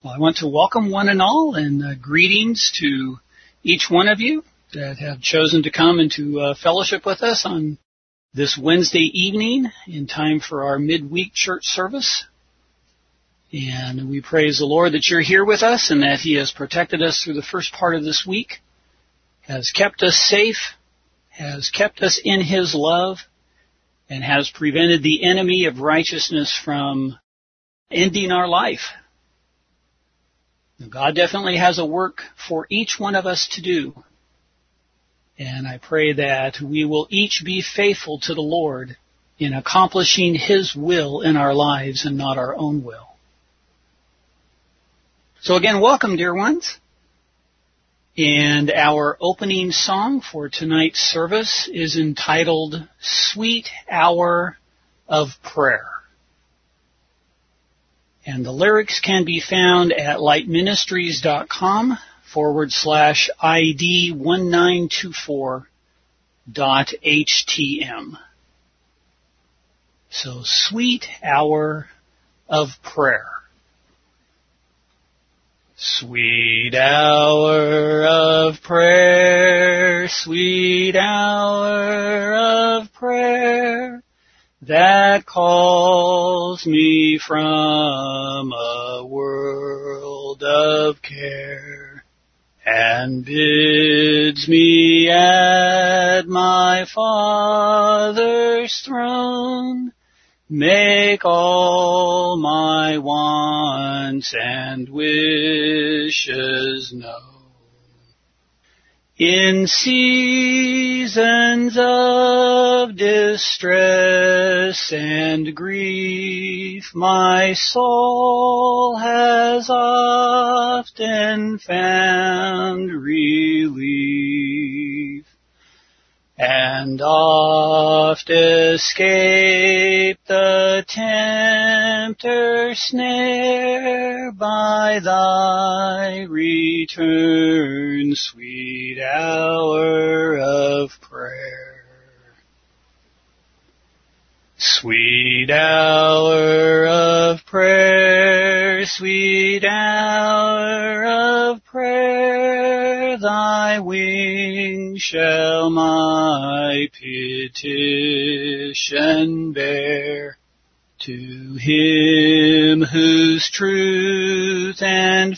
Well, I want to welcome one and all and greetings to each one of you that have chosen to come into fellowship with us on this Wednesday evening in time for our midweek church service. And we praise the Lord that you're here with us and that He has protected us through the first part of this week, has kept us safe, has kept us in His love, and has prevented the enemy of righteousness from ending our life. God definitely has a work for each one of us to do. And I pray that we will each be faithful to the Lord in accomplishing His will in our lives and not our own will. So again, welcome, dear ones. And our opening song for tonight's service is entitled, Sweet Hour of Prayer. And the lyrics can be found at lightministries.com/ID1924.htm. So, Sweet Hour of Prayer. Sweet hour of prayer, sweet hour of prayer, that calls me from a world of care and bids me at my Father's throne make all my wants and wishes known. In seasons of distress and grief, my soul has often found relief, and oft escaped the tempter's snare by thy return, sweet hour of prayer. Sweet hour of prayer, sweet hour of prayer, thy wings shall my petition bear. To Him whose truth and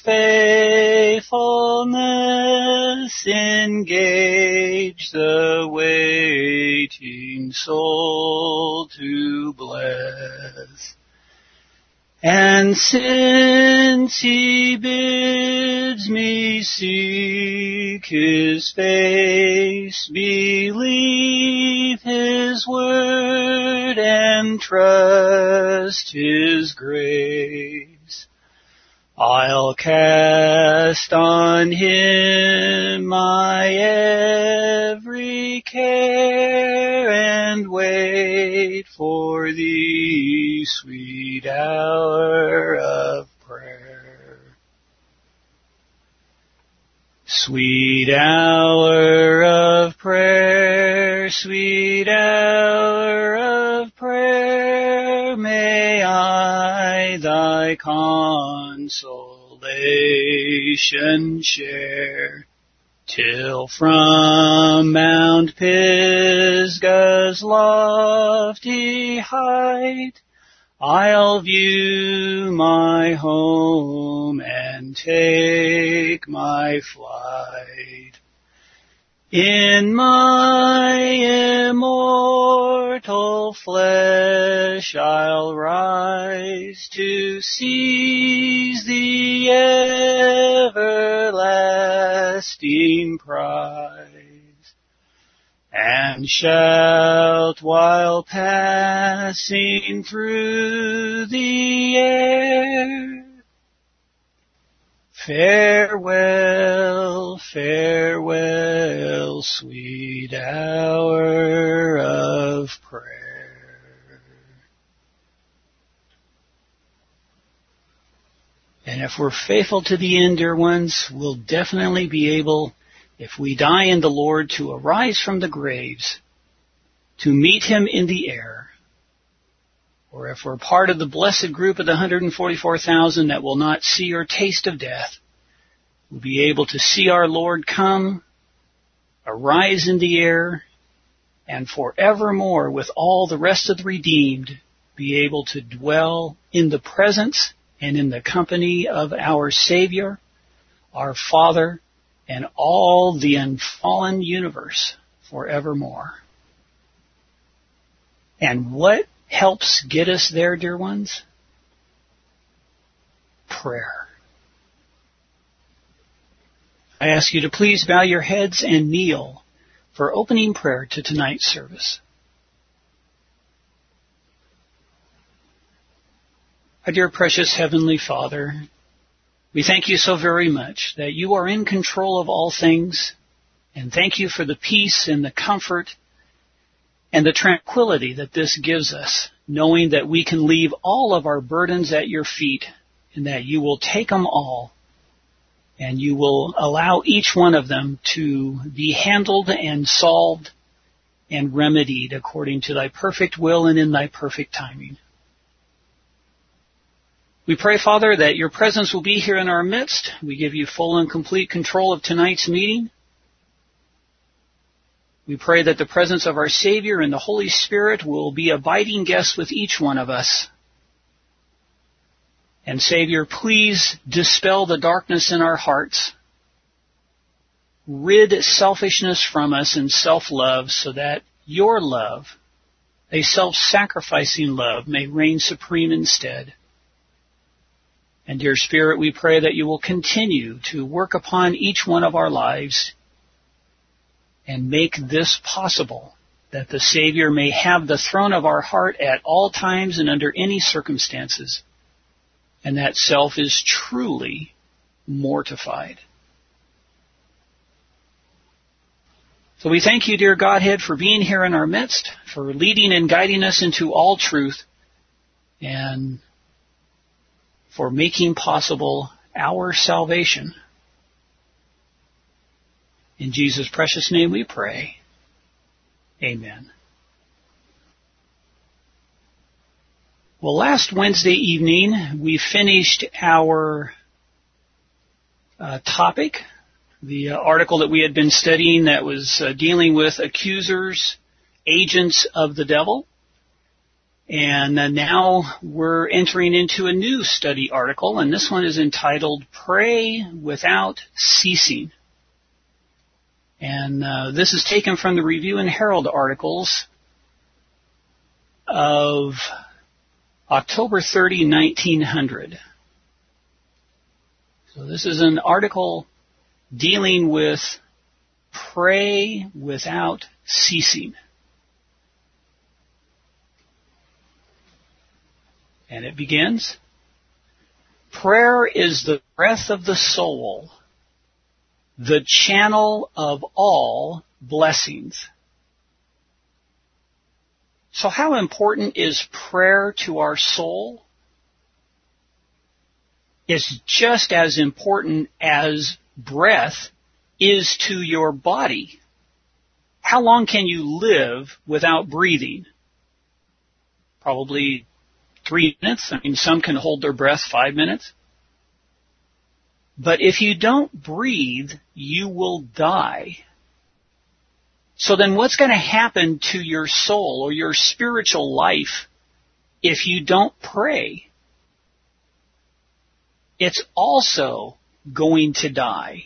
faithfulness engage the waiting soul to bless. And since He bids me seek His face, believe His word, and trust His grace, I'll cast on Him my every care and wait for Thee, sweet hour of prayer. Sweet hour of prayer, sweet hour of prayer, may I thy consolation share, till from Mount Pisgah's lofty height I'll view my home and take my flight. In my immortal flesh I'll rise to seize the everlasting prize, and shout while passing through the air, farewell, farewell, sweet hour of prayer. And if we're faithful to the end, dear ones, we'll definitely be able, if we die in the Lord, to arise from the graves, to meet Him in the air, or if we're part of the blessed group of the 144,000 that will not see or taste of death, we'll be able to see our Lord come, arise in the air, and forevermore with all the rest of the redeemed be able to dwell in the presence and in the company of our Savior, our Father, and all the unfallen universe forevermore. And what helps get us there, dear ones? Prayer. I ask you to please bow your heads and kneel for opening prayer to tonight's service. Our dear precious Heavenly Father, we thank you so very much that you are in control of all things, and thank you for the peace and the comfort and the tranquility that this gives us, knowing that we can leave all of our burdens at your feet and that you will take them all and you will allow each one of them to be handled and solved and remedied according to thy perfect will and in thy perfect timing. We pray, Father, that your presence will be here in our midst. We give you full and complete control of tonight's meeting. We pray that the presence of our Savior and the Holy Spirit will be abiding guests with each one of us. And Savior, please dispel the darkness in our hearts. Rid selfishness from us and self-love so that your love, a self-sacrificing love, may reign supreme instead. And dear Spirit, we pray that you will continue to work upon each one of our lives and make this possible, that the Savior may have the throne of our heart at all times and under any circumstances, and that self is truly mortified. So we thank you, dear Godhead, for being here in our midst, for leading and guiding us into all truth, and for making possible our salvation. In Jesus' precious name we pray. Amen. Well, last Wednesday evening, we finished our topic, the article that we had been studying that was dealing with accusers, agents of the devil. And now we're entering into a new study article, and this one is entitled Pray Without Ceasing. And this is taken from the Review and Herald articles of October 30, 1900. So this is an article dealing with pray without ceasing. And it begins, prayer is the breath of the soul, the channel of all blessings. So how important is prayer to our soul? It's just as important as breath is to your body. How long can you live without breathing? Probably 3 minutes. I mean, some can hold their breath 5 minutes. But if you don't breathe, you will die. So then what's going to happen to your soul or your spiritual life if you don't pray? It's also going to die.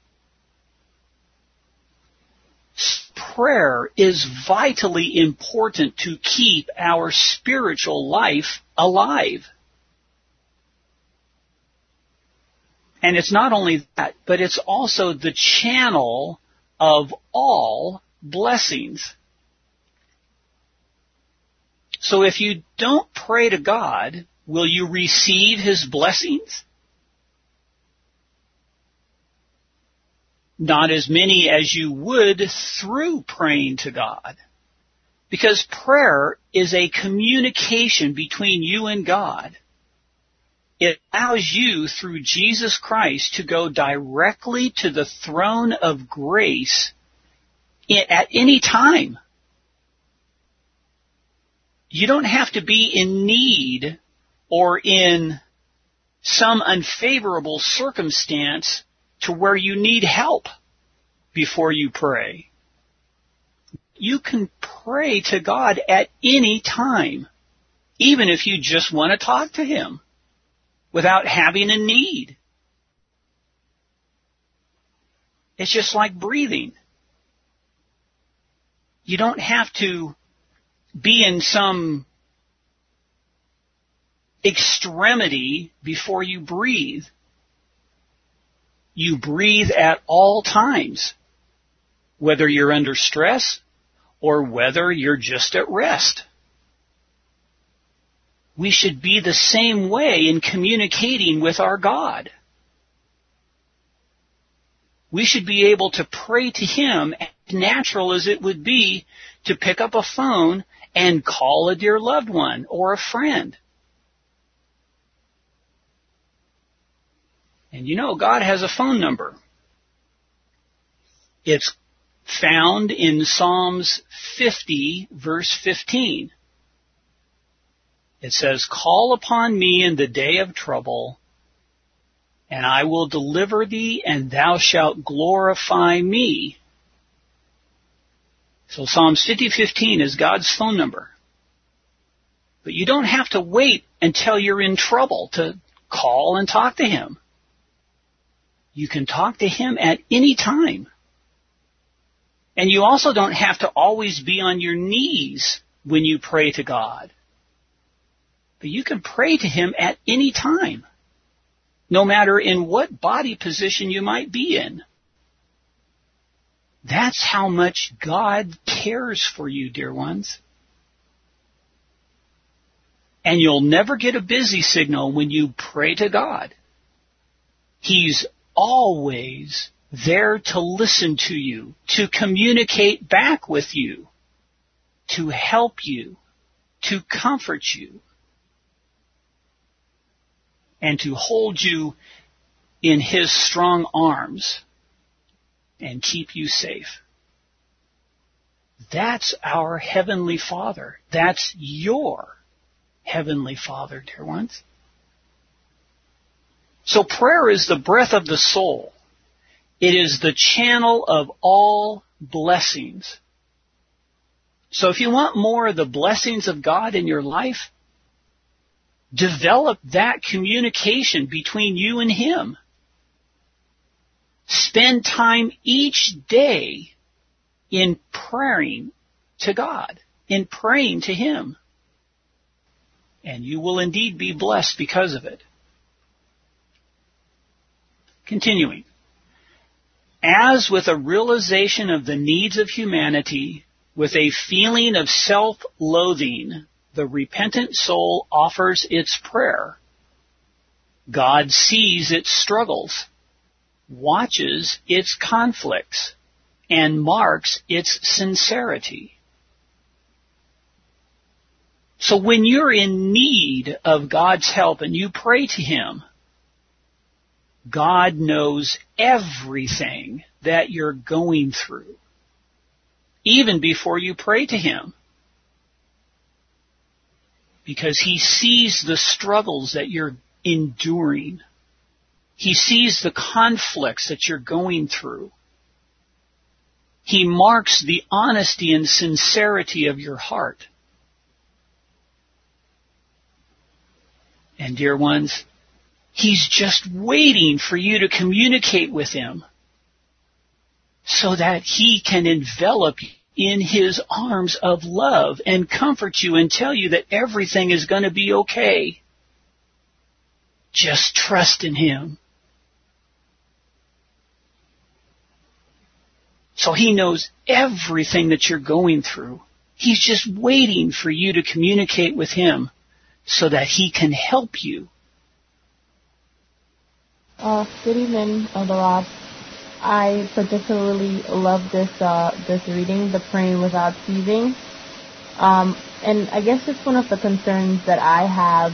Prayer is vitally important to keep our spiritual life alive. And it's not only that, but it's also the channel of all blessings. So if you don't pray to God, will you receive His blessings? Not as many as you would through praying to God. Because prayer is a communication between you and God. It allows you, through Jesus Christ, to go directly to the throne of grace at any time. You don't have to be in need or in some unfavorable circumstance to where you need help before you pray. You can pray to God at any time, even if you just want to talk to Him without having a need. It's just like breathing. You don't have to be in some extremity before you breathe. You breathe at all times, whether you're under stress or whether you're just at rest. We should be the same way in communicating with our God. We should be able to pray to Him as natural as it would be to pick up a phone and call a dear loved one or a friend. And you know, God has a phone number. It's found in Psalms 50, verse 15. It says, "Call upon me in the day of trouble, and I will deliver thee, and thou shalt glorify me." So Psalms 50:15 is God's phone number. But you don't have to wait until you're in trouble to call and talk to Him. You can talk to Him at any time. And you also don't have to always be on your knees when you pray to God. But you can pray to Him at any time, no matter in what body position you might be in. That's how much God cares for you, dear ones. And you'll never get a busy signal when you pray to God. He's always there to listen to you, to communicate back with you, to help you, to comfort you, and to hold you in His strong arms and keep you safe. That's our Heavenly Father. That's your Heavenly Father, dear ones. So prayer is the breath of the soul. It is the channel of all blessings. So if you want more of the blessings of God in your life, develop that communication between you and Him. Spend time each day in praying to God, in praying to Him. And you will indeed be blessed because of it. Continuing. As with a realization of the needs of humanity, with a feeling of self-loathing, the repentant soul offers its prayer. God sees its struggles, watches its conflicts, and marks its sincerity. So when you're in need of God's help and you pray to Him, God knows everything that you're going through, even before you pray to Him, because He sees the struggles that you're enduring. He sees the conflicts that you're going through. He marks the honesty and sincerity of your heart. And dear ones, He's just waiting for you to communicate with Him so that He can envelop you in His arms of love and comfort you and tell you that everything is going to be okay. Just trust in Him. So He knows everything that you're going through. He's just waiting for you to communicate with Him so that He can help you. Good evening, Elder Rob. I particularly love this reading, the praying without ceasing. And I guess it's one of the concerns that I have,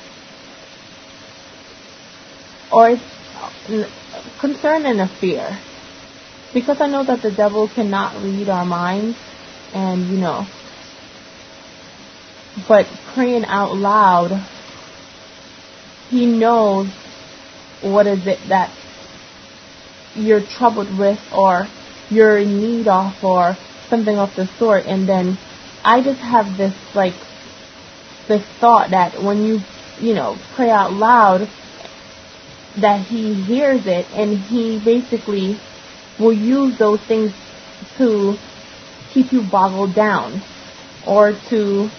or it's concern and a fear, because I know that the devil cannot read our minds, and but praying out loud, he knows what is it that you're troubled with or you're in need of or something of the sort. And then I just have this thought that when you pray out loud, that he hears it, and he basically will use those things to keep you boggled down, or to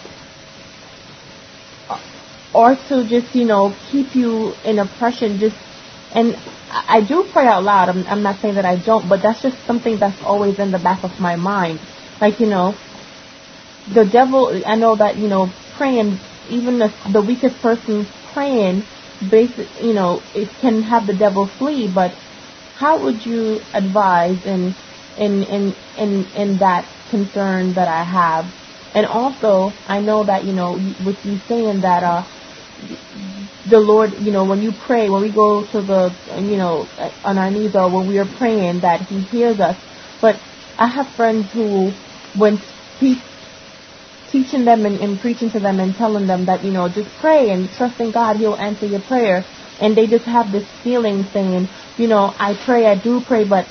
just keep you in oppression. And I do pray out loud. I'm not saying that I don't, but that's just something that's always in the back of my mind. The devil, I know that, praying, even the weakest person praying, it can have the devil flee. But how would you advise in that concern that I have? And also, I know that, with you saying that, the Lord, when you pray, when we go to the, on our knees, or when we are praying, that he hears us. But I have friends who, when teaching them and preaching to them and telling them that, just pray and trust in God, he'll answer your prayer. And they just have this feeling saying, I do pray, but,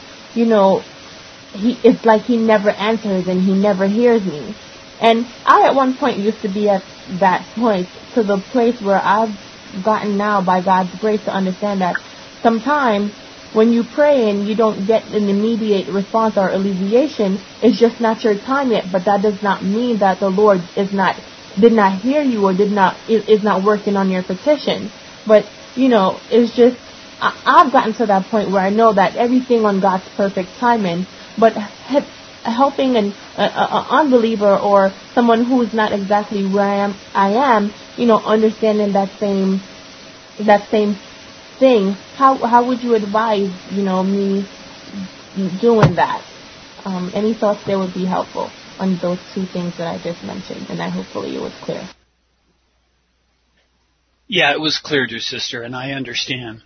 it's like he never answers and he never hears me. And I at one point used to be at that point, to the place where I've gotten now by God's grace to understand that sometimes when you pray and you don't get an immediate response or alleviation, it's just not your time yet. But that does not mean that the Lord did not hear you or is not working on your petition. But it's just I've gotten to that point where I know that everything on God's perfect timing. But helping an unbeliever or someone who is not exactly where I am, understanding that same thing. How would you advise, me doing that? Any thoughts there would be helpful on those two things that I just mentioned, and hopefully it was clear. Yeah, it was clear, dear sister, and I understand.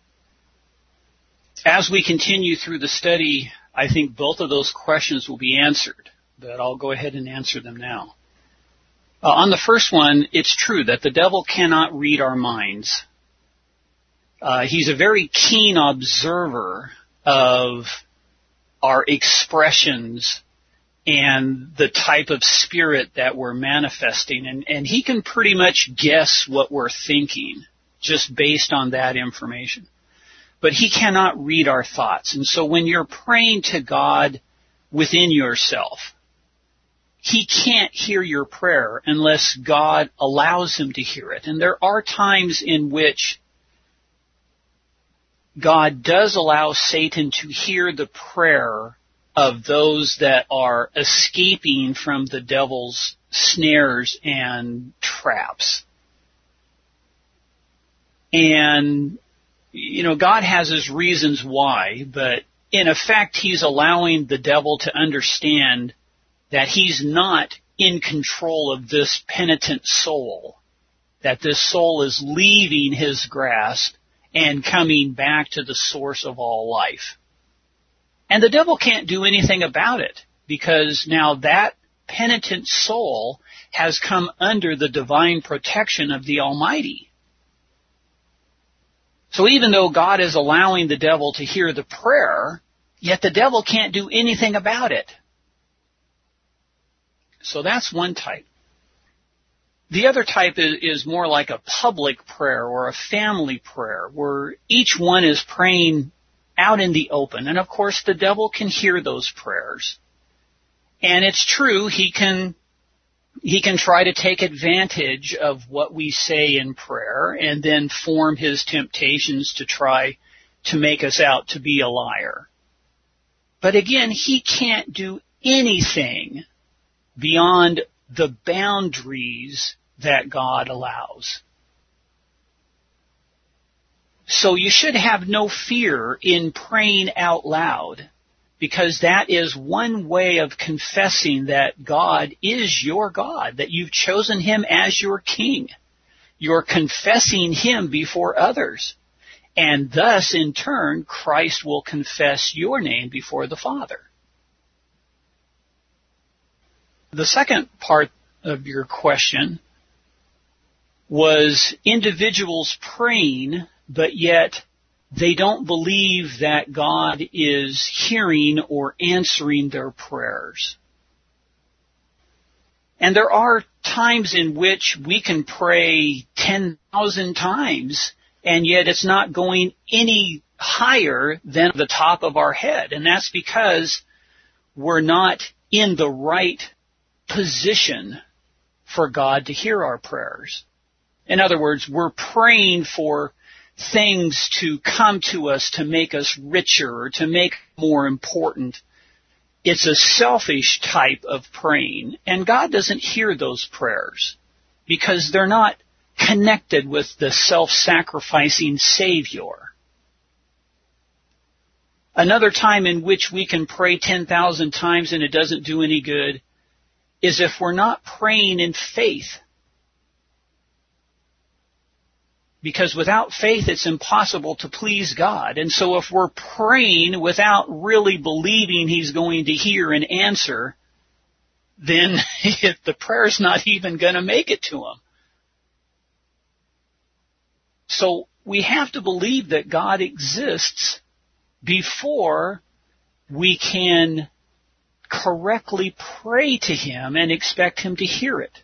As we continue through the study, I think both of those questions will be answered, but I'll go ahead and answer them now. On the first one, it's true that the devil cannot read our minds. He's a very keen observer of our expressions and the type of spirit that we're manifesting, and he can pretty much guess what we're thinking just based on that information. But he cannot read our thoughts. And so when you're praying to God within yourself, he can't hear your prayer unless God allows him to hear it. And there are times in which God does allow Satan to hear the prayer of those that are escaping from the devil's snares and traps. And God has his reasons why, but in effect, he's allowing the devil to understand that he's not in control of this penitent soul, that this soul is leaving his grasp and coming back to the source of all life. And the devil can't do anything about it, because now that penitent soul has come under the divine protection of the Almighty. So even though God is allowing the devil to hear the prayer, yet the devil can't do anything about it. So that's one type. The other type is more like a public prayer or a family prayer, where each one is praying out in the open. And of course the devil can hear those prayers. And it's true, he can try to take advantage of what we say in prayer and then form his temptations to try to make us out to be a liar. But again, he can't do anything beyond the boundaries that God allows. So you should have no fear in praying out loud, because that is one way of confessing that God is your God, that you've chosen him as your king. You're confessing him before others. And thus, in turn, Christ will confess your name before the Father. The second part of your question was individuals praying, but yet they don't believe that God is hearing or answering their prayers. And there are times in which we can pray 10,000 times, and yet it's not going any higher than the top of our head. And that's because we're not in the right position for God to hear our prayers. In other words, we're praying for things to come to us to make us richer or to make more important. It's a selfish type of praying, and God doesn't hear those prayers because they're not connected with the self-sacrificing Savior. Another time in which we can pray 10,000 times and it doesn't do any good is if we're not praying in faith. Because without faith, it's impossible to please God. And so if we're praying without really believing He's going to hear and answer, then the prayer's not even going to make it to Him. So we have to believe that God exists before we can correctly pray to Him and expect Him to hear it.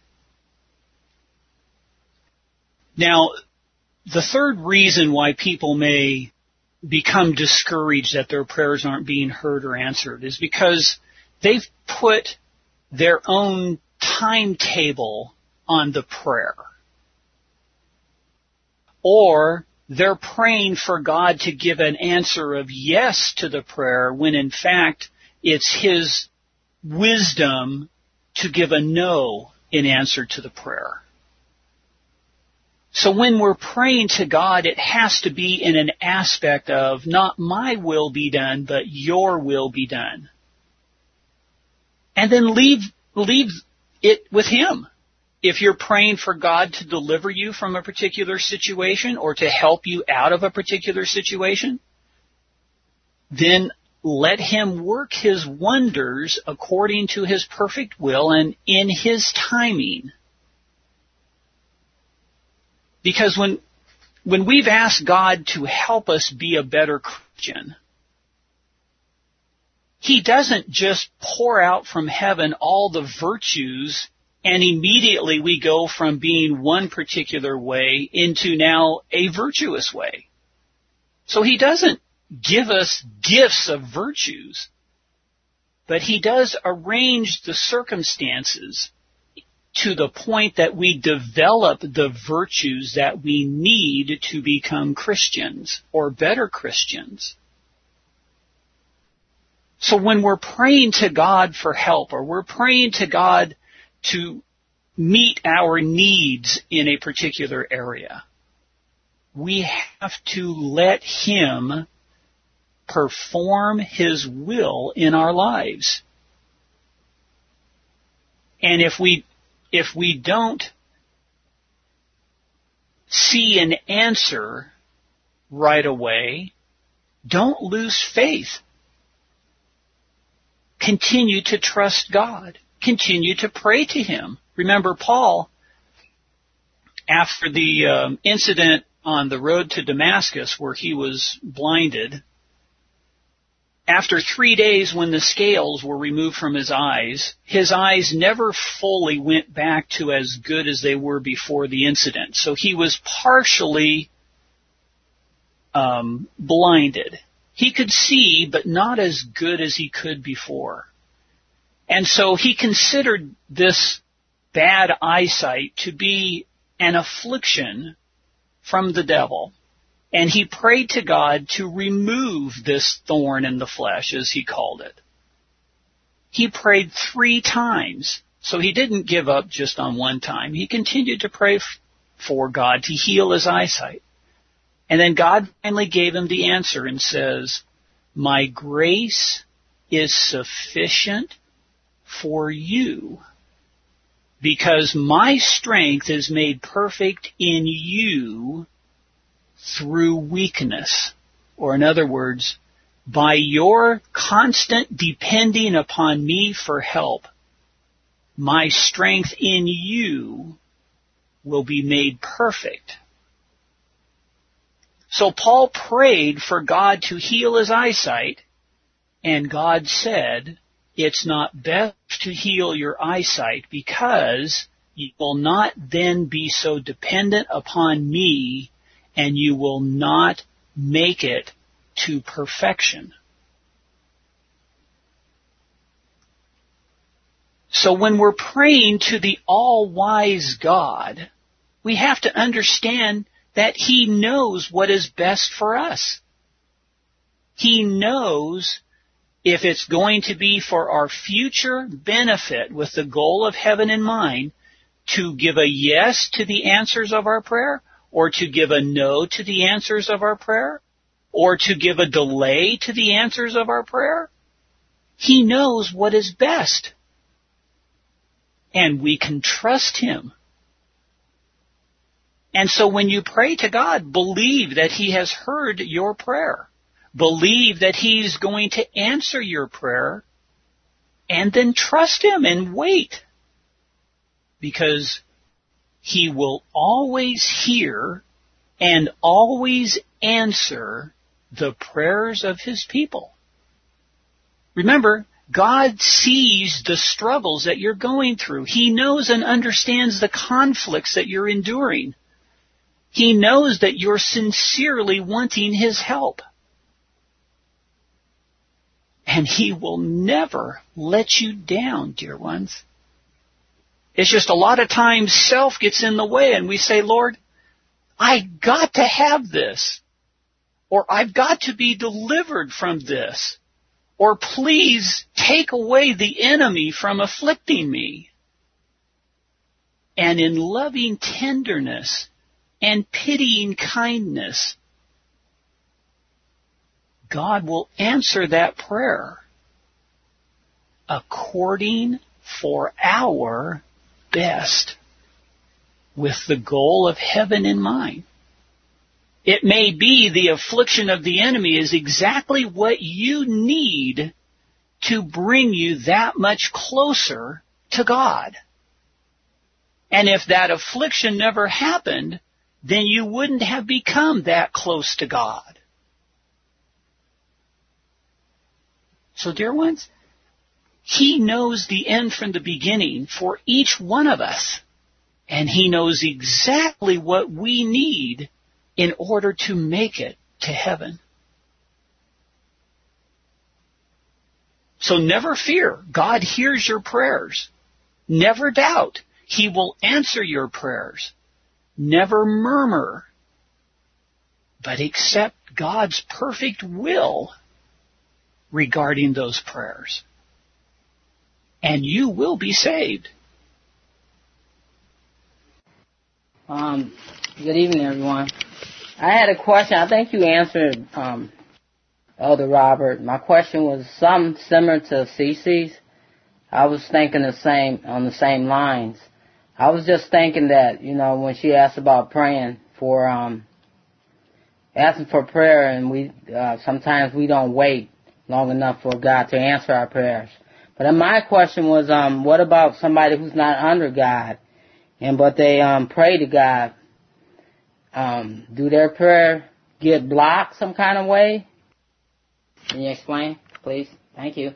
Now, the third reason why people may become discouraged that their prayers aren't being heard or answered is because they've put their own timetable on the prayer. Or they're praying for God to give an answer of yes to the prayer when in fact it's His wisdom to give a no in answer to the prayer. So when we're praying to God, it has to be in an aspect of not my will be done, but your will be done. And then leave it with Him. If you're praying for God to deliver you from a particular situation or to help you out of a particular situation, then let Him work His wonders according to His perfect will and in His timing. Because when we've asked God to help us be a better Christian, He doesn't just pour out from heaven all the virtues and immediately we go from being one particular way into now a virtuous way. So He doesn't give us gifts of virtues, but He does arrange the circumstances to the point that we develop the virtues that we need to become Christians or better Christians. So when we're praying to God for help or we're praying to God to meet our needs in a particular area, we have to let Him perform His will in our lives. And if we don't see an answer right away, don't lose faith. Continue to trust God. Continue to pray to Him. Remember Paul, after the incident on the road to Damascus where he was blinded, after 3 days when the scales were removed from his eyes never fully went back to as good as they were before the incident. So he was partially blinded. He could see, but not as good as he could before. And so he considered this bad eyesight to be an affliction from the devil. And he prayed to God to remove this thorn in the flesh, as he called it. He prayed 3 times. So he didn't give up just on one time. He continued to pray for God to heal his eyesight. And then God finally gave him the answer and says, "My grace is sufficient for you, because my strength is made perfect in you through weakness." Or in other words, by your constant depending upon me for help, my strength in you will be made perfect. So Paul prayed for God to heal his eyesight, and God said, it's not best to heal your eyesight because you will not then be so dependent upon me, and you will not make it to perfection. So when we're praying to the all-wise God, we have to understand that He knows what is best for us. He knows if it's going to be for our future benefit with the goal of heaven in mind, to give a yes to the answers of our prayer, or to give a no to the answers of our prayer, or to give a delay to the answers of our prayer. He knows what is best. And we can trust Him. And so when you pray to God, believe that He has heard your prayer. Believe that He's going to answer your prayer, and then trust Him and wait. Because He will always hear and always answer the prayers of His people. Remember, God sees the struggles that you're going through. He knows and understands the conflicts that you're enduring. He knows that you're sincerely wanting His help. And He will never let you down, dear ones. It's just a lot of times self gets in the way and we say, Lord, I got to have this. Or I've got to be delivered from this. Or please take away the enemy from afflicting me. And in loving tenderness and pitying kindness, God will answer that prayer according for our best, with the goal of heaven in mind. It may be the affliction of the enemy is exactly what you need to bring you that much closer to God. And if that affliction never happened, then you wouldn't have become that close to God. So, dear ones, He knows the end from the beginning for each one of us. And He knows exactly what we need in order to make it to heaven. So never fear. God hears your prayers. Never doubt. He will answer your prayers. Never murmur. But accept God's perfect will regarding those prayers. And you will be saved. Good evening, everyone. I had a question. I think you answered, Elder Robert. My question was something similar to Cece's. I was thinking on the same lines. I was just thinking that, when she asked about praying for, asking for prayer, and we, sometimes we don't wait long enough for God to answer our prayers. But my question was, what about somebody who's not under God, but they pray to God? Do their prayer get blocked some kind of way? Can you explain, please? Thank you.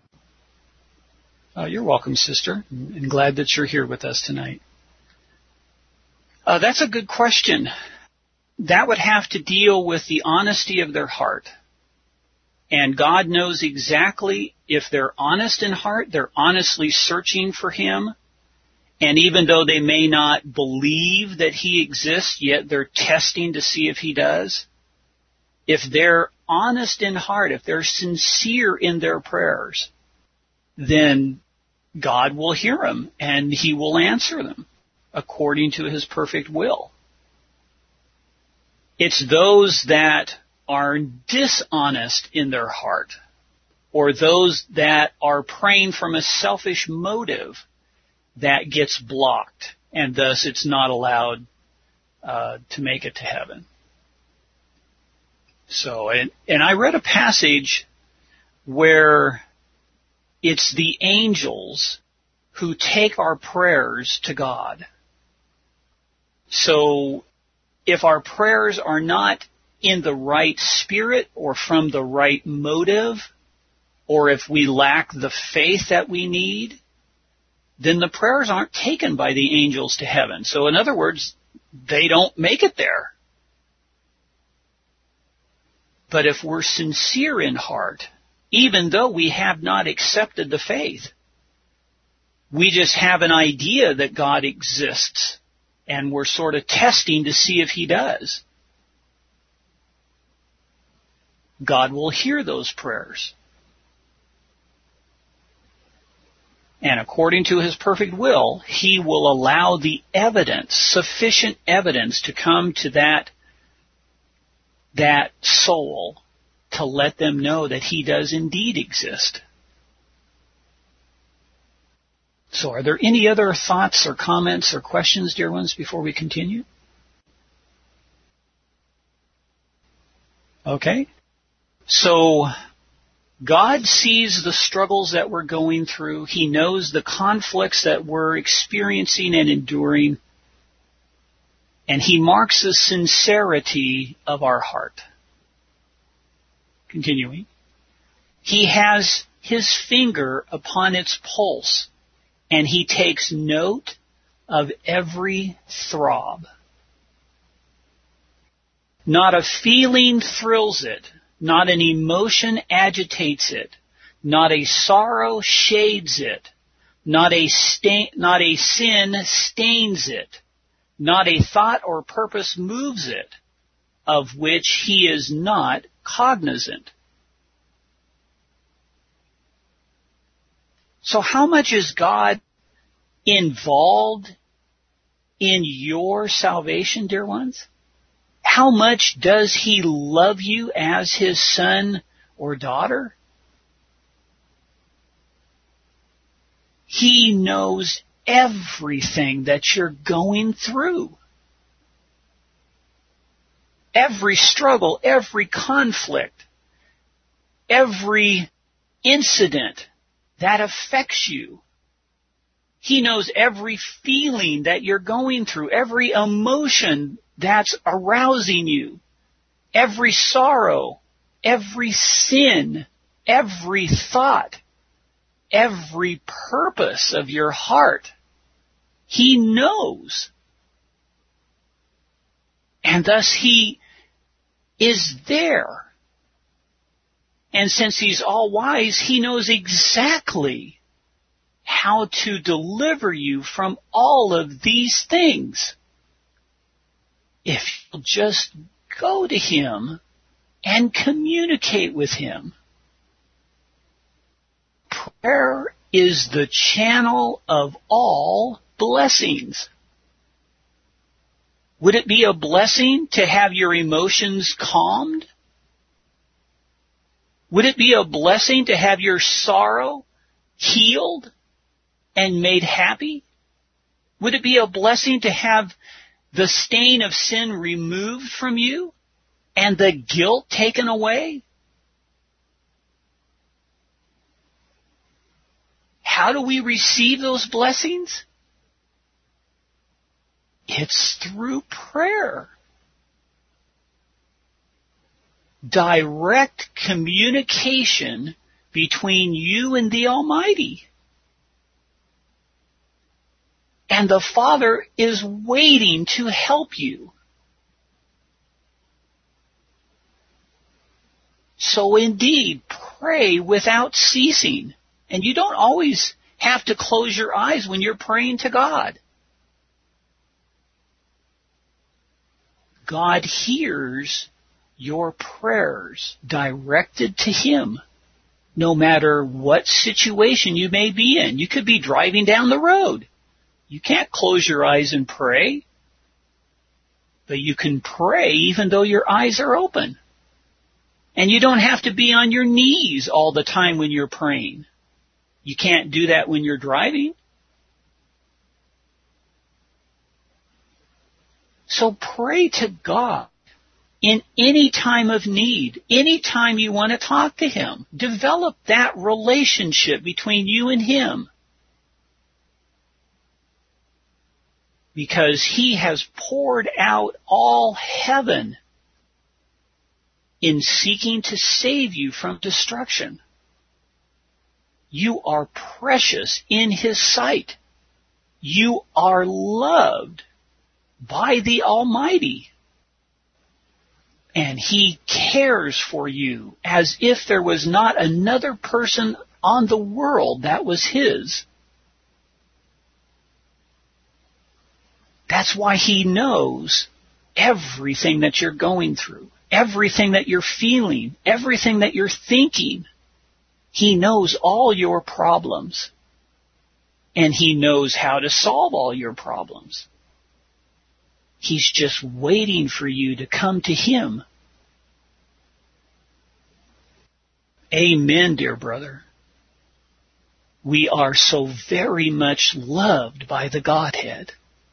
You're welcome, sister, and glad that you're here with us tonight. That's a good question. That would have to deal with the honesty of their heart. And God knows exactly if they're honest in heart, they're honestly searching for Him. And even though they may not believe that He exists, yet they're testing to see if He does. If they're honest in heart, if they're sincere in their prayers, then God will hear them and He will answer them according to His perfect will. It's those that are dishonest in their heart, or those that are praying from a selfish motive, that gets blocked, and thus it's not allowed to make it to heaven. So, and I read a passage where it's the angels who take our prayers to God. So if our prayers are not in the right spirit or from the right motive, or if we lack the faith that we need, then the prayers aren't taken by the angels to heaven. So in other words, they don't make it there. But if we're sincere in heart, even though we have not accepted the faith, we just have an idea that God exists, and we're sort of testing to see if He does, God will hear those prayers. And according to His perfect will, He will allow the evidence, sufficient evidence, to come to that soul to let them know that He does indeed exist. So are there any other thoughts or comments or questions, dear ones, before we continue? Okay. So God sees the struggles that we're going through. He knows the conflicts that we're experiencing and enduring. And He marks the sincerity of our heart. Continuing. He has His finger upon its pulse, and He takes note of every throb. Not a feeling thrills it, not an emotion agitates it, not a sorrow shades it, not a sin stains it, not a thought or purpose moves it, of which He is not cognizant. So how much is God involved in your salvation, dear ones? How much does He love you as His son or daughter? He knows everything that you're going through. Every struggle, every conflict, every incident that affects you. He knows every feeling that you're going through, every emotion that's arousing you, every sorrow, every sin, every thought, every purpose of your heart. He knows. And thus He is there. And since He's all wise, He knows exactly how to deliver you from all of these things. If you'll just go to Him and communicate with Him. Prayer is the channel of all blessings. Would it be a blessing to have your emotions calmed? Would it be a blessing to have your sorrow healed and made happy? Would it be a blessing to have the stain of sin removed from you and the guilt taken away? How do we receive those blessings? It's through prayer. Direct communication between you and the Almighty. And the Father is waiting to help you. So indeed, pray without ceasing. And you don't always have to close your eyes when you're praying to God. God hears your prayers directed to Him, no matter what situation you may be in. You could be driving down the road. You can't close your eyes and pray. But you can pray even though your eyes are open. And you don't have to be on your knees all the time when you're praying. You can't do that when you're driving. So pray to God in any time of need, any time you want to talk to Him. Develop that relationship between you and Him. because he has poured out all heaven in seeking to save you from destruction. You are precious in his sight. You are loved by the Almighty. And he cares for you as if there was not another person on the world that was his. That's why he knows everything that you're going through, everything that you're feeling, everything that you're thinking. He knows all your problems, and he knows how to solve all your problems. He's just waiting for you to come to him. Amen, dear brother. We are so very much loved by the Godhead.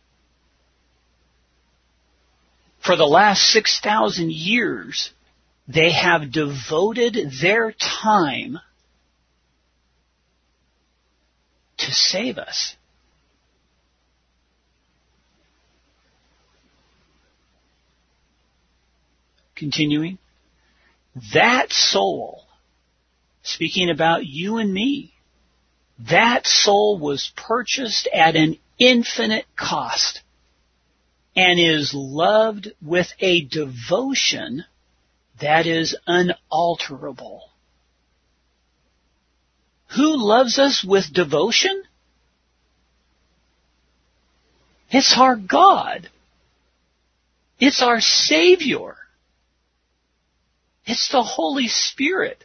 For the last 6,000 years, they have devoted their time to save us. Continuing, that soul, speaking about you and me, that soul was purchased at an infinite cost and is loved with a devotion that is unalterable. Who loves us with devotion? It's our God. It's our Savior. It's the Holy Spirit.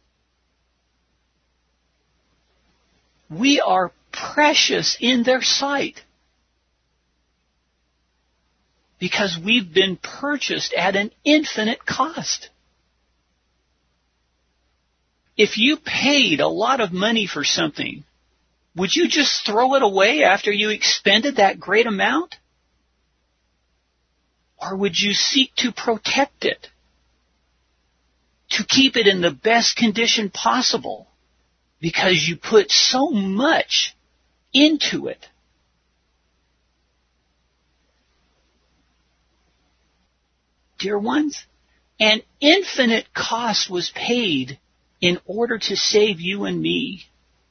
We are precious in their sight because we've been purchased at an infinite cost. If you paid a lot of money for something, would you just throw it away after you expended that great amount? Or would you seek to protect it, to keep it in the best condition possible because you put so much into it? Dear ones, an infinite cost was paid in order to save you and me.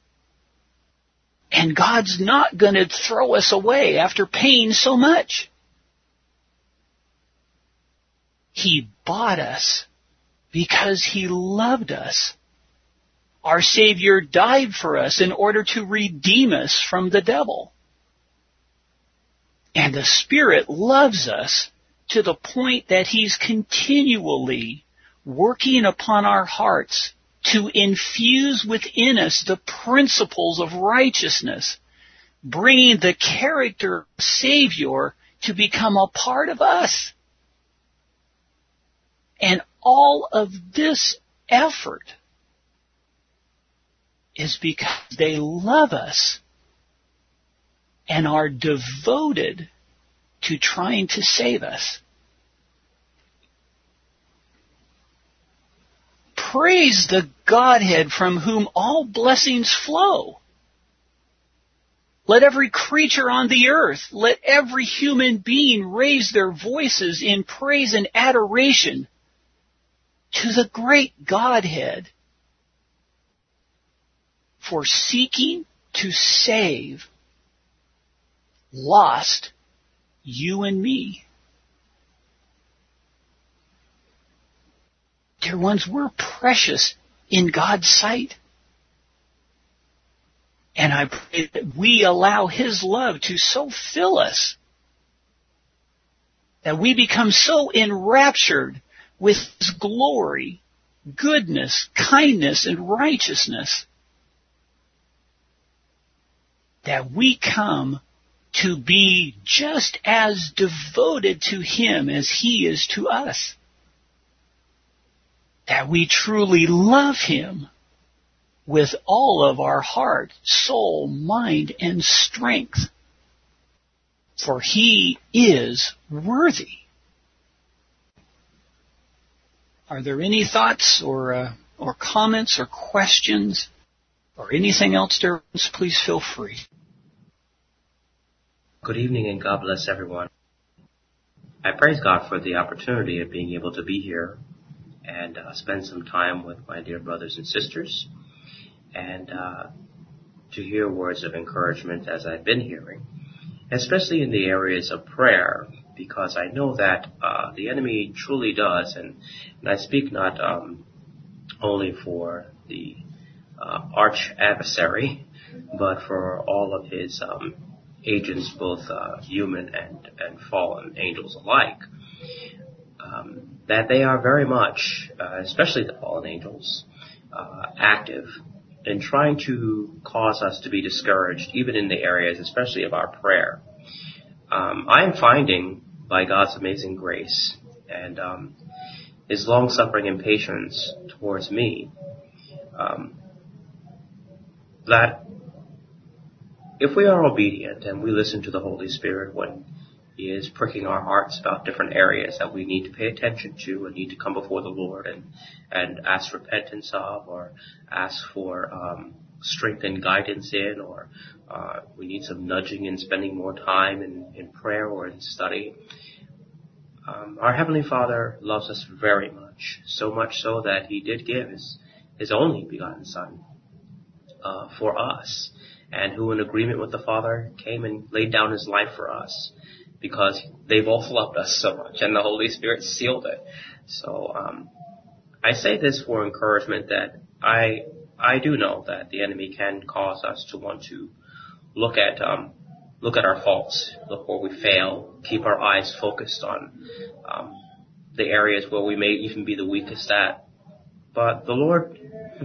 And God's not going to throw us away after paying so much. He bought us because he loved us. Our Savior died for us in order to redeem us from the devil. And the Spirit loves us to the point that he's continually working upon our hearts to infuse within us the principles of righteousness, bringing the character of Savior to become a part of us. And all of this effort is because they love us and are devoted to trying to save us. Praise the Godhead from whom all blessings flow. Let every creature on the earth, let every human being raise their voices in praise and adoration to the great Godhead for seeking to save lost you and me. Dear ones, we're precious in God's sight. And I pray that we allow his love to so fill us that we become so enraptured with his glory, goodness, kindness, and righteousness that we come to be just as devoted to him as he is to us. That we truly love him with all of our heart, soul, mind, and strength. For he is worthy. Are there any thoughts or comments or questions or anything else, dear ones? Please feel free. Good evening and God bless everyone. I praise God for the opportunity of being able to be here and spend some time with my dear brothers and sisters and to hear words of encouragement as I've been hearing, especially in the areas of prayer, because I know that the enemy truly does, and I speak not only for the arch adversary, but for all of his agents, both human and fallen angels alike, that they are very much, especially the fallen angels, active in trying to cause us to be discouraged, even in the areas, especially of our prayer. I am finding, by God's amazing grace and His long-suffering and patience towards me, that if we are obedient and we listen to the Holy Spirit when He is pricking our hearts about different areas that we need to pay attention to and need to come before the Lord and ask repentance of, or ask for strength and guidance in, or we need some nudging and spending more time in prayer or in study. Our Heavenly Father loves us very much, so much so that He did give His only begotten Son for us, and who in agreement with the Father came and laid down His life for us, because they both loved us so much, and the Holy Spirit sealed it. So I say this for encouragement, that I do know that the enemy can cause us to want to look at our faults, look where we fail, keep our eyes focused on the areas where we may even be the weakest at. But the Lord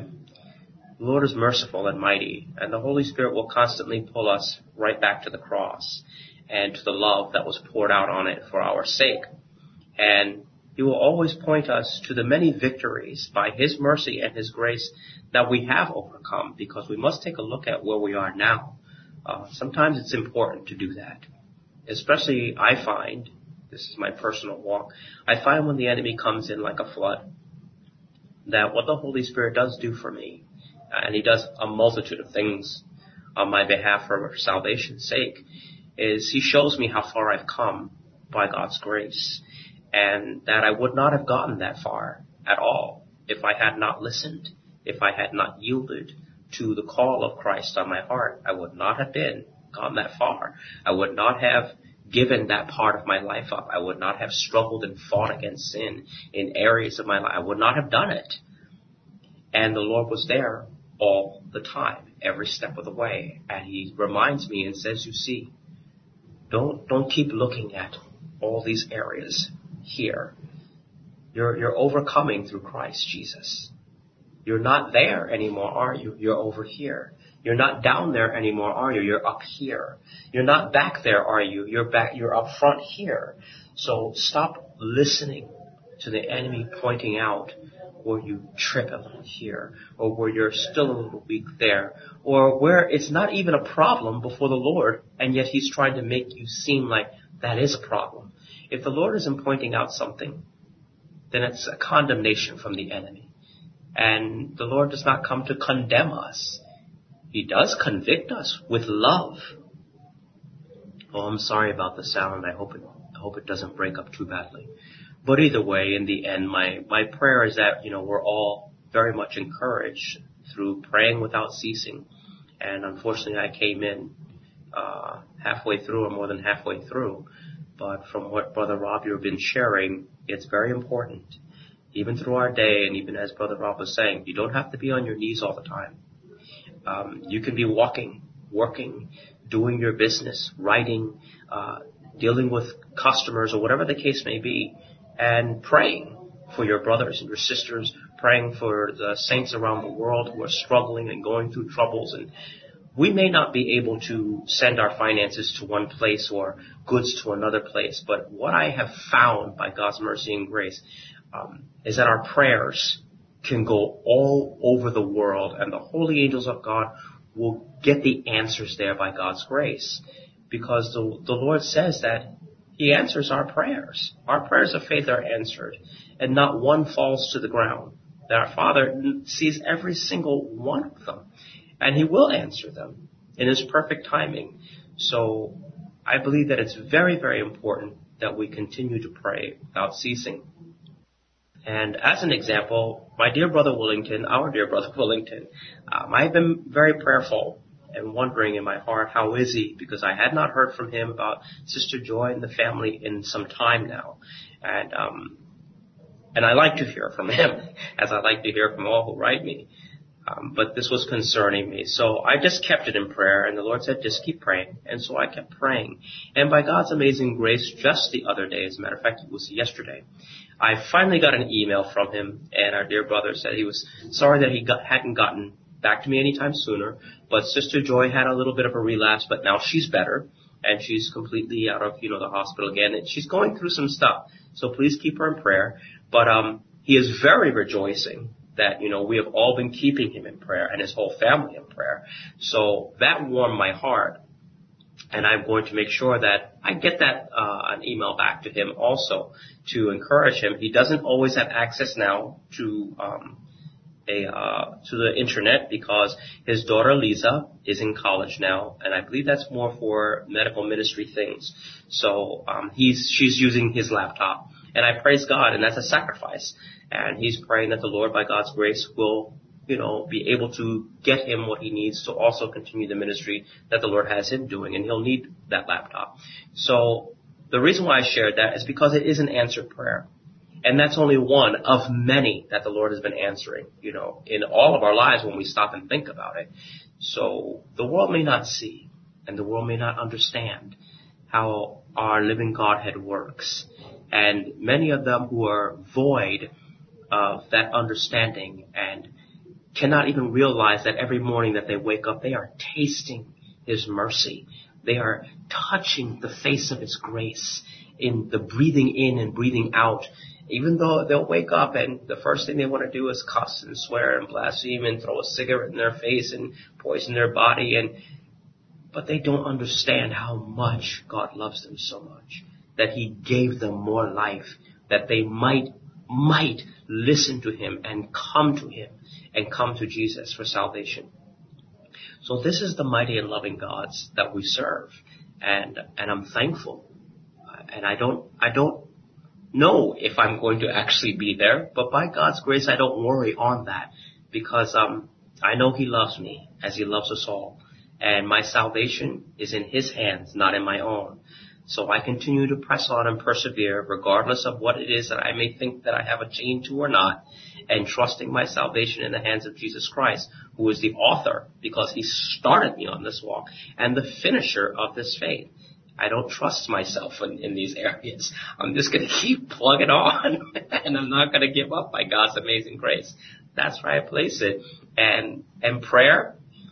is merciful and mighty, and the Holy Spirit will constantly pull us right back to the cross and to the love that was poured out on it for our sake. And He will always point us to the many victories by His mercy and His grace that we have overcome, because we must take a look at where we are now. Sometimes it's important to do that. Especially, I find, this is my personal walk, I find when the enemy comes in like a flood, that what the Holy Spirit does do for me, and He does a multitude of things on my behalf for salvation's sake, is He shows me how far I've come by God's grace, and that I would not have gotten that far at all if I had not listened, if I had not yielded to the call of Christ on my heart. I would not have gone that far. I would not have given that part of my life up. I would not have struggled and fought against sin in areas of my life. I would not have done it. And the Lord was there all the time, every step of the way. And He reminds me and says, you see, don't keep looking at all these areas here. You're overcoming through Christ Jesus. You're not there anymore, are you? You're over here. You're not down there anymore, are you? You're up here. You're not back there, are you? You're up front here. So stop listening to the enemy pointing out where you trip a little here, or where you're still a little weak there, or where it's not even a problem before the Lord, and yet He's trying to make you seem like that is a problem. If the Lord isn't pointing out something, then it's a condemnation from the enemy. And the Lord does not come to condemn us. He does convict us with love. Oh, I'm sorry about the sound. I hope it doesn't break up too badly. But either way, in the end, my prayer is that, we're all very much encouraged through praying without ceasing. And unfortunately, I came in halfway through, or more than halfway through. But from what Brother Rob, you've been sharing, it's very important. Even through our day, and even as Brother Rob was saying, you don't have to be on your knees all the time. You can be walking, working, doing your business, writing, dealing with customers, or whatever the case may be, and praying for your brothers and your sisters, praying for the saints around the world who are struggling and going through troubles. And we may not be able to send our finances to one place or goods to another place, but what I have found by God's mercy and grace is that our prayers can go all over the world, and the holy angels of God will get the answers there by God's grace, because the Lord says that He answers our prayers. Our prayers of faith are answered, and not one falls to the ground. That our Father sees every single one of them, and He will answer them in His perfect timing. So I believe that it's very, very important that we continue to pray without ceasing. And as an example, my dear brother Willington, our dear brother Willington, I've been very prayerful and wondering in my heart, how is he? Because I had not heard from him about Sister Joy and the family in some time now. And I like to hear from him, as I like to hear from all who write me. But this was concerning me. So I just kept it in prayer, and the Lord said, just keep praying. And so I kept praying. And by God's amazing grace, just the other day, as a matter of fact, it was yesterday, I finally got an email from him, and our dear brother said he was sorry that he hadn't gotten back to me anytime sooner, but Sister Joy had a little bit of a relapse, but now she's better, and she's completely out of, the hospital again, and she's going through some stuff. So please keep her in prayer. But he is very rejoicing that, we have all been keeping him in prayer and his whole family in prayer. So that warmed my heart. And I'm going to make sure that I get that an email back to him also to encourage him. He doesn't always have access now to the internet because his daughter Lisa is in college now, and I believe that's more for medical ministry things. So she's using his laptop, and I praise God, and that's a sacrifice. And he's praying that the Lord, by God's grace, will be able to get him what he needs to also continue the ministry that the Lord has him doing, and he'll need that laptop. So the reason why I shared that is because it is an answered prayer. And that's only one of many that the Lord has been answering, in all of our lives when we stop and think about it. So the world may not see, and the world may not understand how our living Godhead works. And many of them who are void of that understanding and cannot even realize that every morning that they wake up, they are tasting His mercy. They are touching the face of His grace in the breathing in and breathing out. Even though they'll wake up and the first thing they want to do is cuss and swear and blaspheme and throw a cigarette in their face and poison their body, but they don't understand how much God loves them so much that He gave them more life, that they might listen to Him and come to Him and come to Jesus for salvation. So this is the mighty and loving God that we serve, and I'm thankful. And I don't know if I'm going to actually be there, but by God's grace, I don't worry on that because I know He loves me as He loves us all, and my salvation is in His hands, not in my own. So I continue to press on and persevere regardless of what it is that I may think that I have a chain to or not, and trusting my salvation in the hands of Jesus Christ, who is the author, because He started me on this walk, and the finisher of this faith. I don't trust myself in these areas. I'm just going to keep plugging on, and I'm not going to give up by God's amazing grace. That's where I place it. And prayer,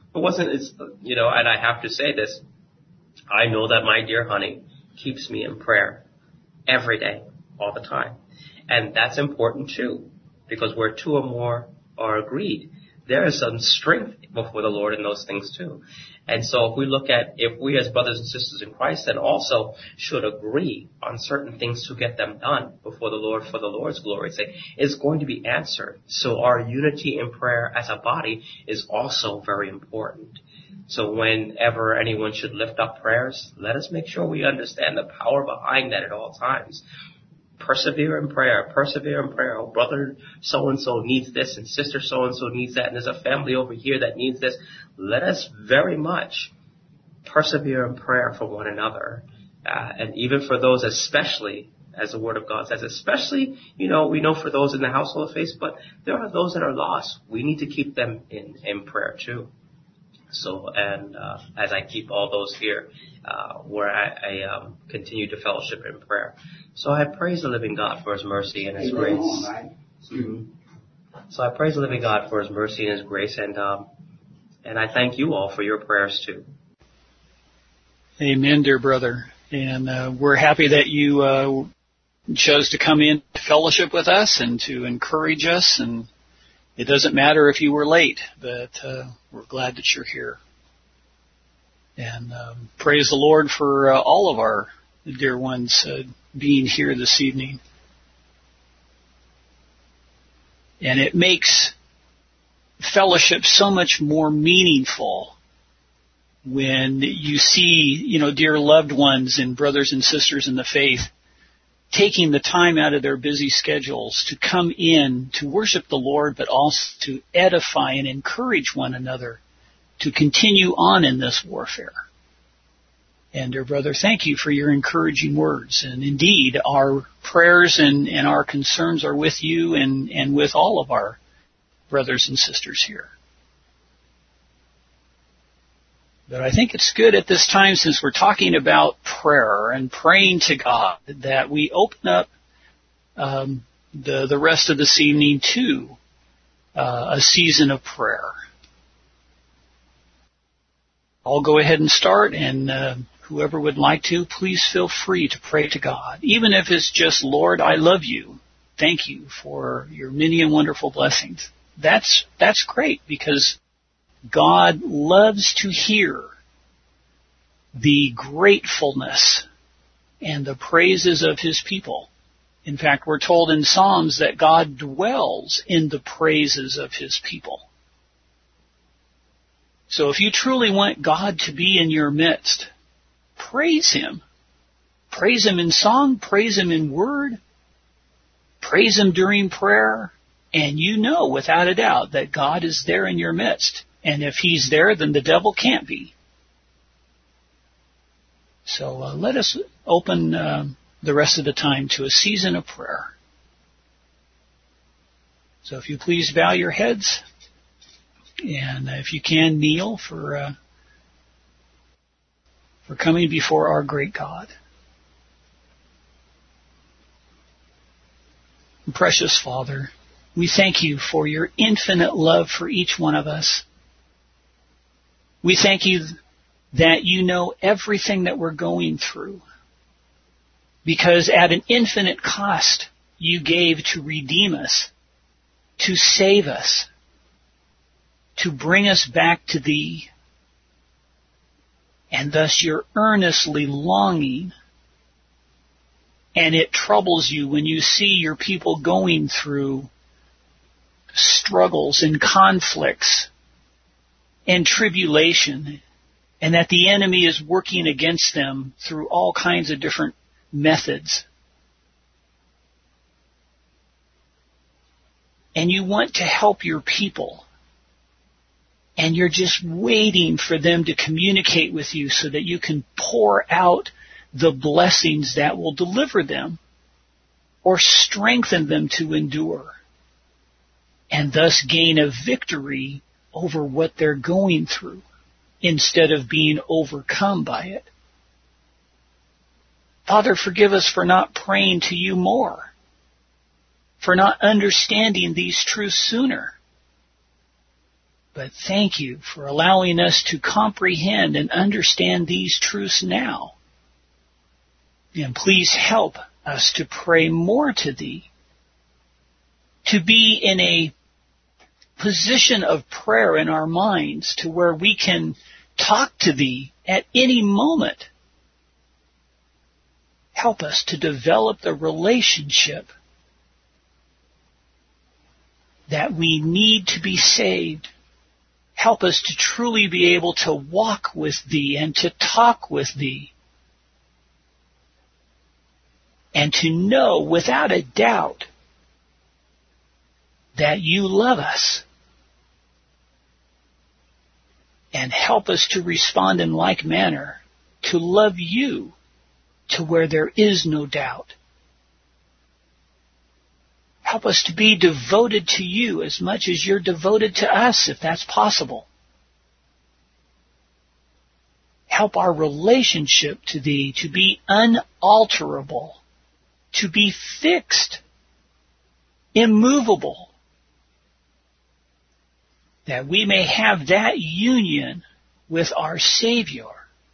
and I have to say this, I know that my dear honey keeps me in prayer every day, all the time. And that's important too, because where two or more are agreed, there is some strength before the Lord in those things too. And so if we as brothers and sisters in Christ then also should agree on certain things to get them done before the Lord for the Lord's glory's sake, it's going to be answered. So our unity in prayer as a body is also very important. So whenever anyone should lift up prayers, let us make sure we understand the power behind that at all times. Persevere in prayer. Oh, brother so-and-so needs this, and sister so-and-so needs that, and there's a family over here that needs this. Let us very much persevere in prayer for one another. And even for those, especially, as the Word of God says, especially, we know for those in the household of faith, but there are those that are lost. We need to keep them in prayer too. So, as I keep all those here, where I continue to fellowship in prayer. So I praise the living God for His mercy and His grace. Mm-hmm. So I praise the living God for His mercy and His grace, and I thank you all for your prayers too. Amen, dear brother. And we're happy that you chose to come in to fellowship with us and to encourage us. And it doesn't matter if you were late, but we're glad that you're here. And praise the Lord for all of our dear ones being here this evening. And it makes fellowship so much more meaningful when you see, dear loved ones and brothers and sisters in the faith taking the time out of their busy schedules to come in to worship the Lord, but also to edify and encourage one another to continue on in this warfare. And dear brother, thank you for your encouraging words. And indeed, our prayers and our concerns are with you and with all of our brothers and sisters here. But I think it's good at this time, since we're talking about prayer and praying to God, that we open up the rest of this evening to a season of prayer. I'll go ahead and start, and whoever would like to, please feel free to pray to God. Even if it's just, Lord, I love you. Thank you for your many and wonderful blessings. That's great, because God loves to hear the gratefulness and the praises of His people. In fact, we're told in Psalms that God dwells in the praises of His people. So if you truly want God to be in your midst, praise Him. Praise Him in song, praise Him in word, praise Him during prayer, and you know without a doubt that God is there in your midst. And if He's there, then the devil can't be. So let us open the rest of the time to a season of prayer. So if you please bow your heads, and if you can, kneel for coming before our great God. Precious Father, we thank you for your infinite love for each one of us. We thank you that you know everything that we're going through, because at an infinite cost you gave to redeem us, to save us, to bring us back to Thee. And thus you're earnestly longing, and it troubles you when you see your people going through struggles and conflicts and tribulation, and that the enemy is working against them through all kinds of different methods. And you want to help your people, and you're just waiting for them to communicate with you so that you can pour out the blessings that will deliver them or strengthen them to endure, and thus gain a victory over what they're going through instead of being overcome by it. Father, forgive us for not praying to you more, for not understanding these truths sooner. But thank you for allowing us to comprehend and understand these truths now. And please help us to pray more to Thee, to be in a position of prayer in our minds to where we can talk to Thee at any moment. Help us to develop the relationship that we need to be saved. Help us to truly be able to walk with Thee and to talk with Thee, and to know without a doubt that you love us. And help us to respond in like manner, to love you to where there is no doubt. Help us to be devoted to you as much as you're devoted to us, if that's possible. Help our relationship to Thee to be unalterable, to be fixed, immovable, that we may have that union with our Savior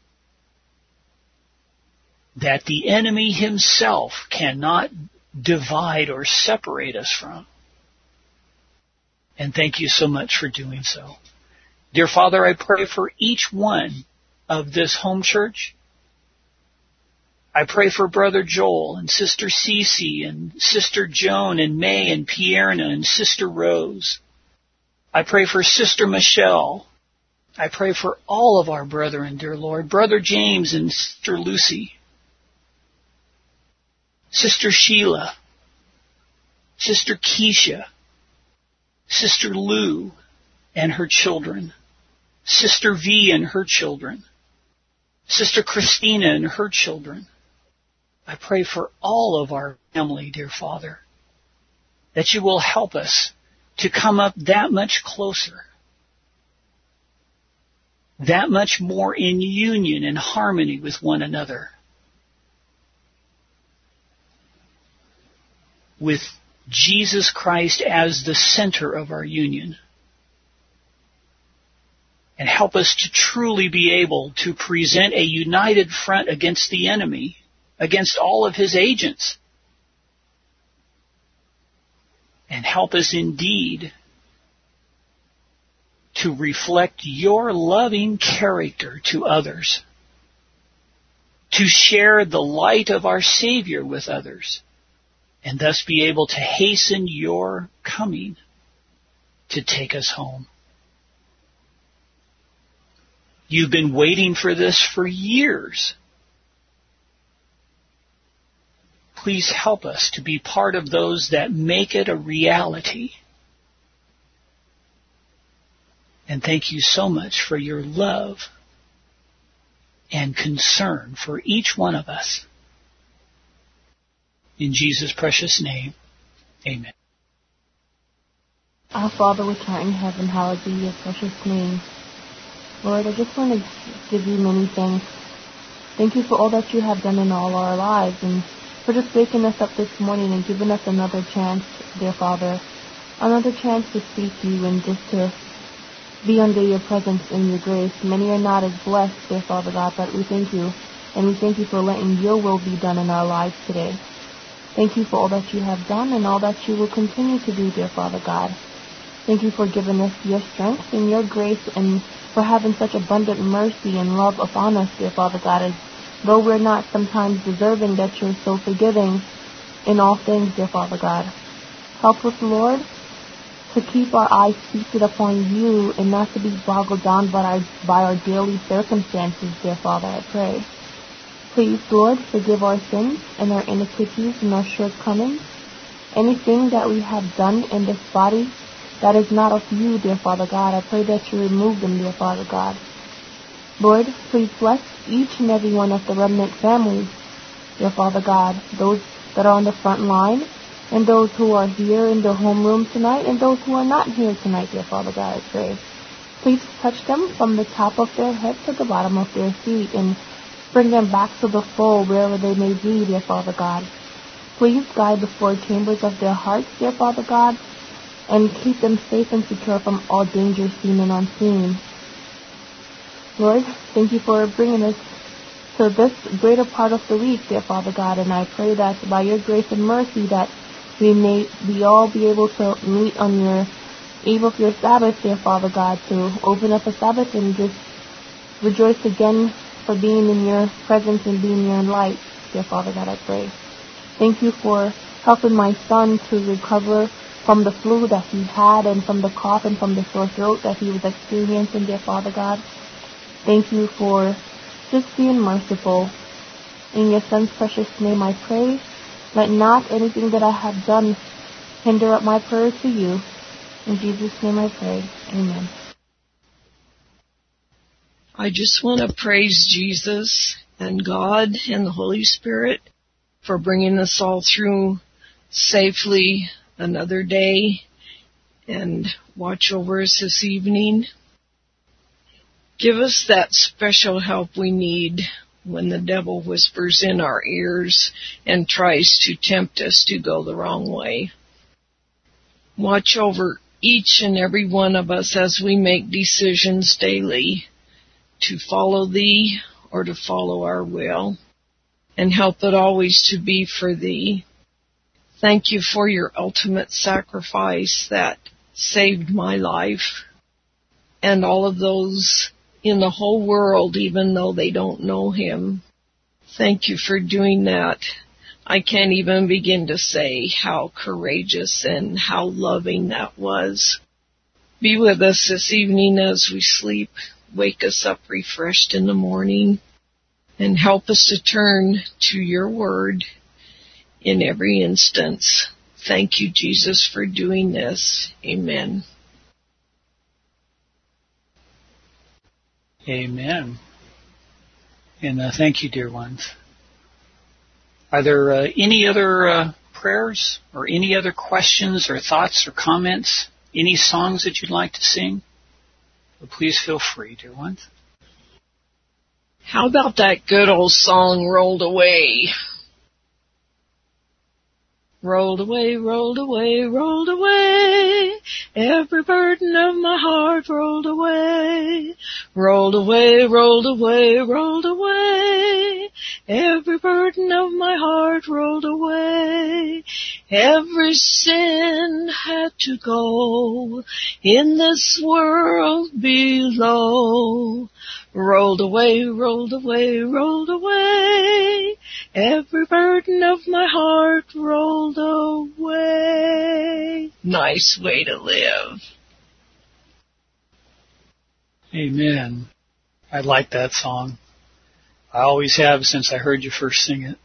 that the enemy himself cannot divide or separate us from. And thank you so much for doing so. Dear Father, I pray for each one of this home church. I pray for Brother Joel and Sister Cece and Sister Joan and May and Pierna and Sister Rose. I pray for Sister Michelle I pray for all of our brethren, dear Lord, Brother James and Sister Lucy, Sister Sheila, Sister Keisha, Sister Lou and her children, Sister V and her children, Sister Christina and her children. I pray for all of our family, dear Father, that you will help us to come up that much closer, that much more in union and harmony with one another, with Jesus Christ as the center of our union, and help us to truly be able to present a united front against the enemy, against all of his agents, and help us indeed to reflect your loving character to others, to share the light of our Savior with others, and thus be able to hasten your coming to take us home. You've been waiting for this for years. Please help us to be part of those that make it a reality. And thank you so much for your love and concern for each one of us. In Jesus' precious name, amen. Our Father which art in heaven, hallowed be your precious name. Lord, I just want to give you many thanks. Thank you for all that you have done in all our lives, and for just waking us up this morning and giving us another chance, dear Father, another chance to seek you and just to be under your presence and your grace. Many are not as blessed, dear Father God, but we thank you, and we thank you for letting your will be done in our lives today. Thank you for all that you have done and all that you will continue to do, dear Father God. Thank you for giving us your strength and your grace, and for having such abundant mercy and love upon us, dear Father God, as though we're not sometimes deserving, that you're so forgiving in all things, dear Father God. Help us, Lord, to keep our eyes fixed upon you and not to be boggled down by our daily circumstances, dear Father, I pray. Please, Lord, forgive our sins and our iniquities and our shortcomings. Anything that we have done in this body that is not of you, dear Father God, I pray that you remove them, dear Father God. Lord, please bless each and every one of the remnant families, dear Father God, those that are on the front line, and those who are here in their homeroom tonight, and those who are not here tonight, dear Father God, I pray. Please touch them from the top of their head to the bottom of their feet, and bring them back to the fold wherever they may be, dear Father God. Please guide the four chambers of their hearts, dear Father God, and keep them safe and secure from all danger seen and unseen. Lord, thank you for bringing us to this greater part of the week, dear Father God, and I pray that by your grace and mercy that we all be able to meet on your eve of your Sabbath, dear Father God, to open up a Sabbath and just rejoice again for being in your presence and being in your light, dear Father God, I pray. Thank you for helping my son to recover from the flu that he had and from the cough and from the sore throat that he was experiencing, dear Father God. Thank you for just being merciful. In your son's precious name I pray. Let not anything that I have done hinder up my prayers to you. In Jesus' name I pray. Amen. I just want to praise Jesus and God and the Holy Spirit for bringing us all through safely another day, and watch over us this evening. Give us that special help we need when the devil whispers in our ears and tries to tempt us to go the wrong way. Watch over each and every one of us as we make decisions daily to follow thee or to follow our will, and help it always to be for thee. Thank you for your ultimate sacrifice that saved my life and all of those in the whole world, even though they don't know him. Thank you for doing that. I can't even begin to say how courageous and how loving that was. Be with us this evening as we sleep. wake us up refreshed in the morning, and help us to turn to your word in every instance. Thank you, Jesus, for doing this. Amen. Amen. And thank you, dear ones. Are there any other prayers or any other questions or thoughts or comments? Any songs that you'd like to sing? Well, please feel free, dear ones. How about that good old song, Rolled Away? Rolled away, rolled away, rolled away. Every burden of my heart rolled away. Rolled away, rolled away, rolled away. Every burden of my heart rolled away. Every sin had to go in this world below. Rolled away, rolled away, rolled away. Every burden of my heart rolled away. Nice way to live. Amen. I like that song. I always have since I heard you first sing it.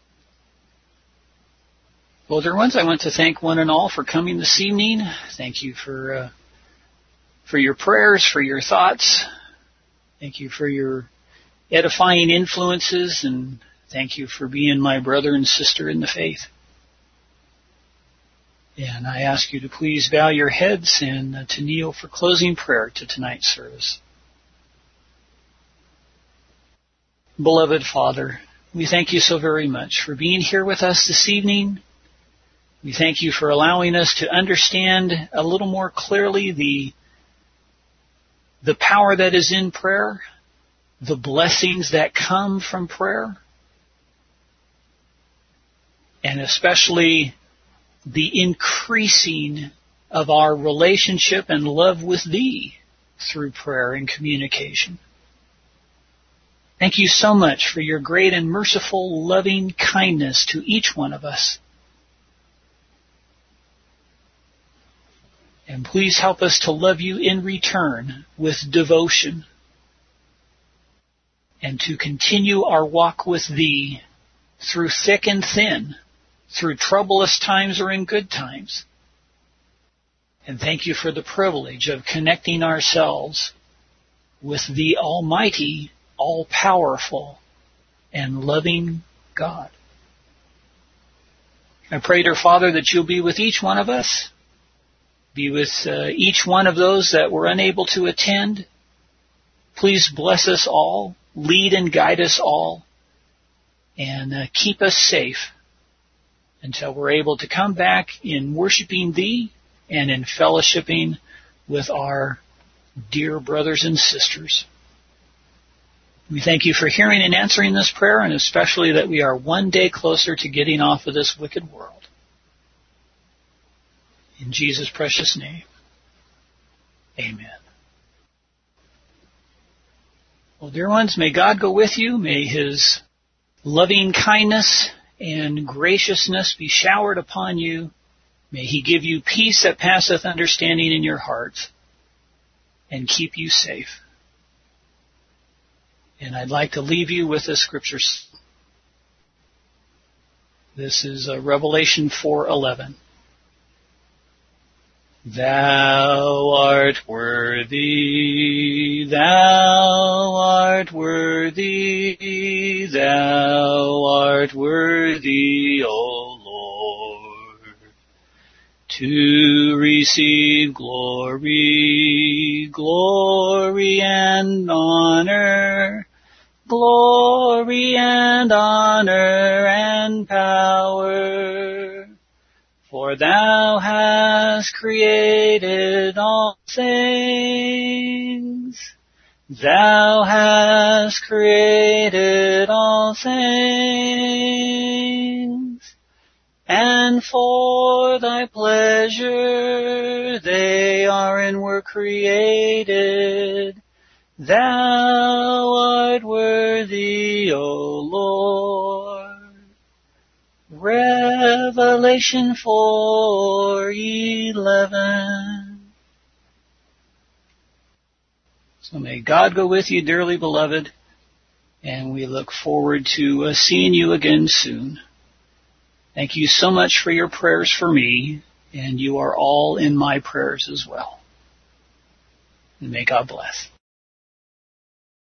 Well, dear ones, I want to thank one and all for coming this evening. Thank you for your prayers, for your thoughts. Thank you for your edifying influences, and thank you for being my brother and sister in the faith. And I ask you to please bow your heads and to kneel for closing prayer to tonight's service. Beloved Father, we thank you so very much for being here with us this evening. We thank you for allowing us to understand a little more clearly the power that is in prayer, the blessings that come from prayer, and especially the increasing of our relationship and love with Thee through prayer and communication. Thank you so much for your great and merciful, loving kindness to each one of us. And please help us to love you in return with devotion, and to continue our walk with Thee through thick and thin, through troublous times or in good times. And thank you for the privilege of connecting ourselves with the Almighty, all-powerful, and loving God. I pray, dear Father, that you'll be with each one of us. Be with each one of those that were unable to attend. Please bless us all, lead and guide us all, and keep us safe until we're able to come back in worshiping Thee and in fellowshipping with our dear brothers and sisters. We thank you for hearing and answering this prayer, and especially that we are one day closer to getting off of this wicked world. In Jesus' precious name, amen. Well, dear ones, may God go with you. May His loving kindness and graciousness be showered upon you. May He give you peace that passeth understanding in your hearts and keep you safe. And I'd like to leave you with the scriptures. This is Revelation 4:11. Thou art worthy, thou art worthy, thou art worthy, O Lord, to receive glory, glory and honor, glory and honor and power. For thou hast created all things. Thou hast created all things. And for thy pleasure they are and were created. Thou art worthy, O Lord. Revelation 4:11. So may God go with you, dearly beloved, and we look forward to seeing you again soon. Thank you so much for your prayers for me, and you are all in my prayers as well. And may God bless.